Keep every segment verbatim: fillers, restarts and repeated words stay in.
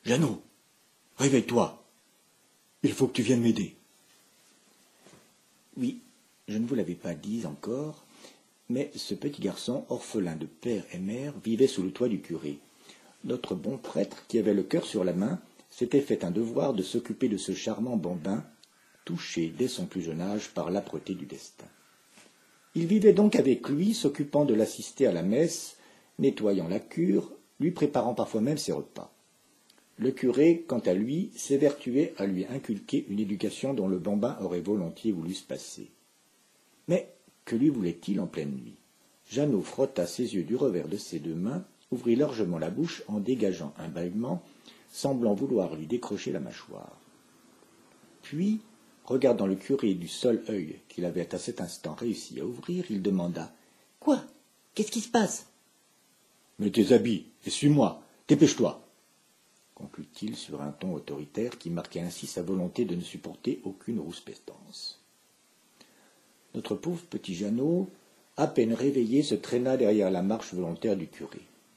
« Jeannot, réveille-toi. Il faut que tu viennes m'aider. » Oui, je ne vous l'avais pas dit encore, mais ce petit garçon, orphelin de père et mère, vivait sous le toit du curé. Notre bon prêtre, qui avait le cœur sur la main, s'était fait un devoir de s'occuper de ce charmant bambin, touché dès son plus jeune âge par l'âpreté du destin. Il vivait donc avec lui, s'occupant de l'assister à la messe, nettoyant la cure, lui préparant parfois même ses repas. Le curé, quant à lui, s'évertuait à lui inculquer une éducation dont le bambin aurait volontiers voulu se passer. Mais que lui voulait-il en pleine nuit? Jeannot frotta ses yeux du revers de ses deux mains, ouvrit largement la bouche en dégageant un bâillement, semblant vouloir lui décrocher la mâchoire. Puis, regardant le curé du seul œil qu'il avait à cet instant réussi à ouvrir, il demanda « Quoi? Qu'est-ce qui se passe ?»« Mets tes habits et suis-moi, dépêche-toi !» conclut-il sur un ton autoritaire qui marquait ainsi sa volonté de ne supporter aucune rouspétance. Notre pauvre petit Jeannot, à peine réveillé, se traîna derrière la marche volontaire du curé.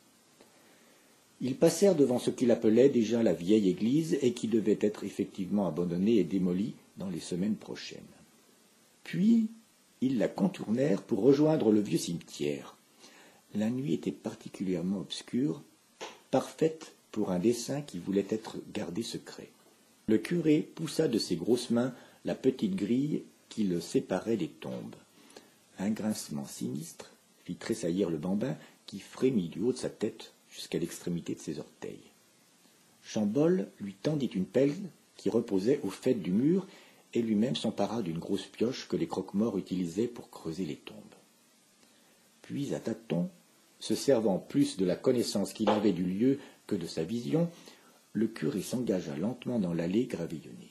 Ils passèrent devant ce qu'il appelait déjà la vieille église et qui devait être effectivement abandonnée et démolie dans les semaines prochaines. Puis, ils la contournèrent pour rejoindre le vieux cimetière. La nuit était particulièrement obscure, parfaite pour un dessein qui voulait être gardé secret. Le curé poussa de ses grosses mains la petite grille qui le séparait des tombes. Un grincement sinistre fit tressaillir le bambin qui frémit du haut de sa tête jusqu'à l'extrémité de ses orteils. Chambol lui tendit une pelle qui reposait au faîte du mur et lui-même s'empara d'une grosse pioche que les croque-morts utilisaient pour creuser les tombes. Puis, à tâtons, se servant plus de la connaissance qu'il avait du lieu que de sa vision, le curé s'engagea lentement dans l'allée gravillonnée.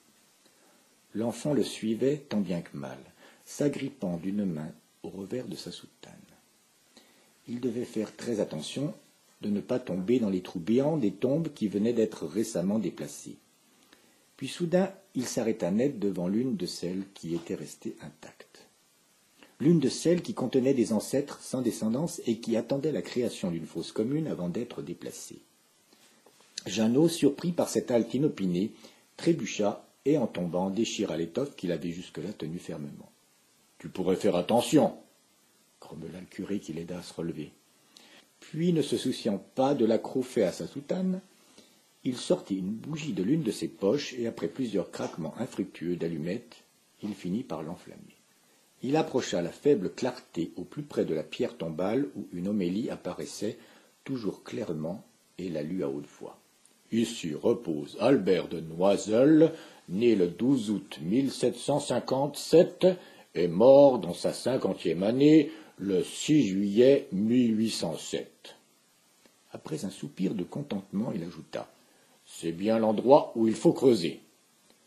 L'enfant le suivait tant bien que mal, s'agrippant d'une main au revers de sa soutane. Il devait faire très attention de ne pas tomber dans les trous béants des tombes qui venaient d'être récemment déplacées. Puis soudain, il s'arrêta net devant l'une de celles qui étaient restées intactes. L'une de celles qui contenaient des ancêtres sans descendance et qui attendaient la création d'une fosse commune avant d'être déplacée. Jeannot, surpris par cette halte inopinée, trébucha et, en tombant, déchira l'étoffe qu'il avait jusque-là tenue fermement. « Tu pourrais faire attention !» grommela le curé qui l'aida à se relever. Puis, ne se souciant pas de l'accroc fait à sa soutane, il sortit une bougie de l'une de ses poches et, après plusieurs craquements infructueux d'allumettes, il finit par l'enflammer. Il approcha la faible clarté au plus près de la pierre tombale où une homélie apparaissait toujours clairement et la lut à haute voix. « Ici repose Albert de Noiseul, né le douze août mille sept cent cinquante-sept et mort dans sa cinquantième année le six juillet mille huit cent sept. » Après un soupir de contentement, il ajouta « C'est bien l'endroit où il faut creuser. »« Creuser ?»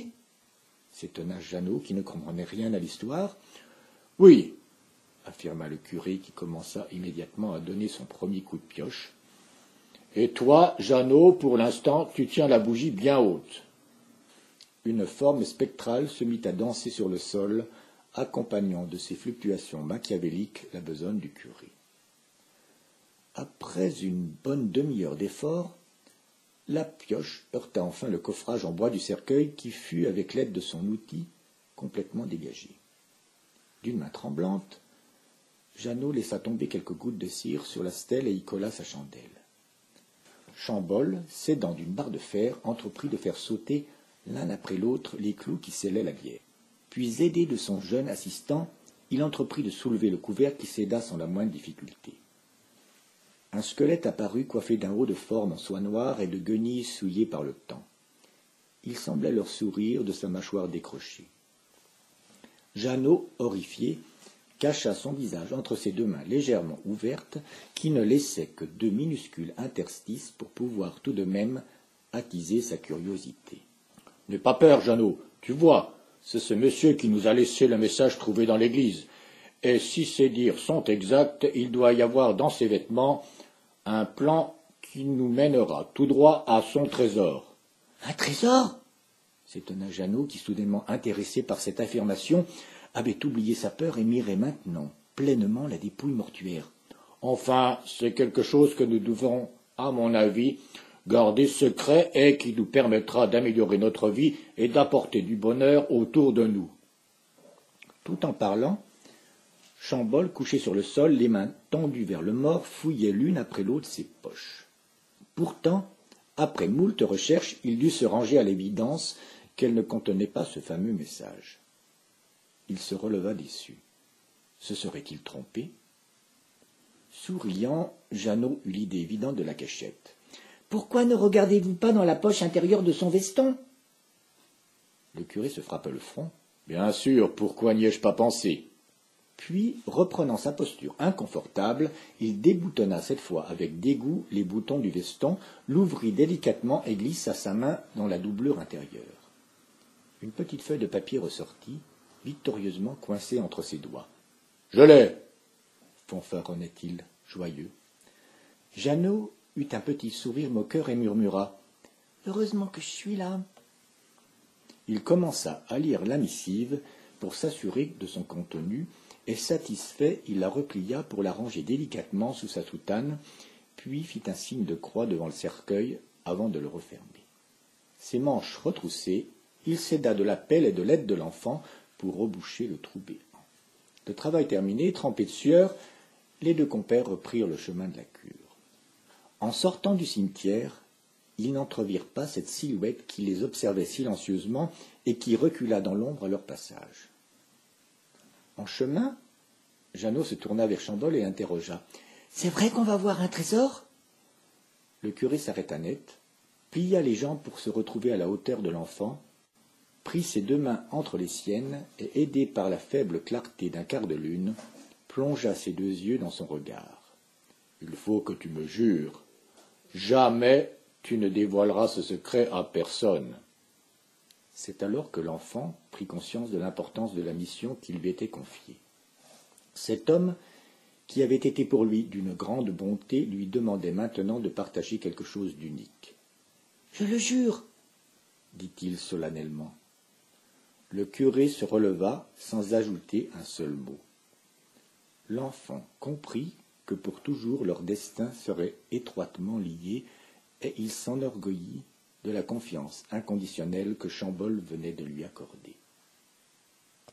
s'étonna Jeannot, qui ne comprenait rien à l'histoire. « Oui, » affirma le curé, qui commença immédiatement à donner son premier coup de pioche. « Et toi, Jeannot, pour l'instant, tu tiens la bougie bien haute. » Une forme spectrale se mit à danser sur le sol, accompagnant de ses fluctuations machiavéliques la besogne du curé. Après une bonne demi-heure d'effort, la pioche heurta enfin le coffrage en bois du cercueil qui fut, avec l'aide de son outil, complètement dégagé. D'une main tremblante, Jeannot laissa tomber quelques gouttes de cire sur la stèle et y colla sa chandelle. Chambol, s'aidant d'une barre de fer, entreprit de faire sauter l'un après l'autre les clous qui scellaient la bière. Puis, aidé de son jeune assistant, il entreprit de soulever le couvercle qui céda sans la moindre difficulté. Un squelette apparut coiffé d'un haut de forme en soie noire et de guenilles souillées par le temps. Il semblait leur sourire de sa mâchoire décrochée. Jeannot, horrifié, cacha son visage entre ses deux mains légèrement ouvertes qui ne laissaient que deux minuscules interstices pour pouvoir tout de même attiser sa curiosité. « N'aie pas peur, Jeannot, tu vois, c'est ce monsieur qui nous a laissé le message trouvé dans l'église. Et si ces dires sont exacts, il doit y avoir dans ses vêtements un plan qui nous mènera tout droit à son trésor. »« Un trésor ?» s'étonna Jeannot, qui, soudainement intéressé par cette affirmation, avait oublié sa peur et mirait maintenant pleinement la dépouille mortuaire. « Enfin, c'est quelque chose que nous devons, à mon avis, garder secret et qui nous permettra d'améliorer notre vie et d'apporter du bonheur autour de nous. » Tout en parlant, Chambol, couché sur le sol, les mains tendues vers le mort, fouillait l'une après l'autre ses poches. Pourtant, après moult recherches, il dut se ranger à l'évidence qu'elle ne contenait pas ce fameux message. Il se releva déçu. Se serait-il trompé? Souriant, Jeannot eut l'idée évidente de la cachette. « Pourquoi ne regardez-vous pas dans la poche intérieure de son veston ?» Le curé se frappa le front. « Bien sûr, pourquoi n'y ai-je pas pensé ?» Puis, reprenant sa posture inconfortable, il déboutonna cette fois avec dégoût les boutons du veston, l'ouvrit délicatement et glissa sa main dans la doublure intérieure. Une petite feuille de papier ressortit, victorieusement coincée entre ses doigts. « Je l'ai !» fanfaronnait-il, joyeux. Jeannot eut un petit sourire moqueur et murmura « Heureusement que je suis là !» Il commença à lire la missive pour s'assurer de son contenu, et satisfait, il la replia pour la ranger délicatement sous sa soutane, puis fit un signe de croix devant le cercueil avant de le refermer. Ses manches retroussées, il s'aida de la pelle et de l'aide de l'enfant pour reboucher le trou béant. Le travail terminé, trempé de sueur, les deux compères reprirent le chemin de la cure. En sortant du cimetière, ils n'entrevirent pas cette silhouette qui les observait silencieusement et qui recula dans l'ombre à leur passage. En chemin, Jeannot se tourna vers Chambol et interrogea. « C'est vrai qu'on va voir un trésor ?» Le curé s'arrêta net, plia les jambes pour se retrouver à la hauteur de l'enfant, prit ses deux mains entre les siennes et, aidé par la faible clarté d'un quart de lune, plongea ses deux yeux dans son regard. « Il faut que tu me jures. Jamais tu ne dévoileras ce secret à personne. » C'est alors que l'enfant prit conscience de l'importance de la mission qui lui était confiée. Cet homme, qui avait été pour lui d'une grande bonté, lui demandait maintenant de partager quelque chose d'unique. « Je le jure !» dit-il solennellement. Le curé se releva sans ajouter un seul mot. L'enfant comprit que pour toujours leur destin serait étroitement lié, et il s'enorgueillit de la confiance inconditionnelle que Chambol venait de lui accorder.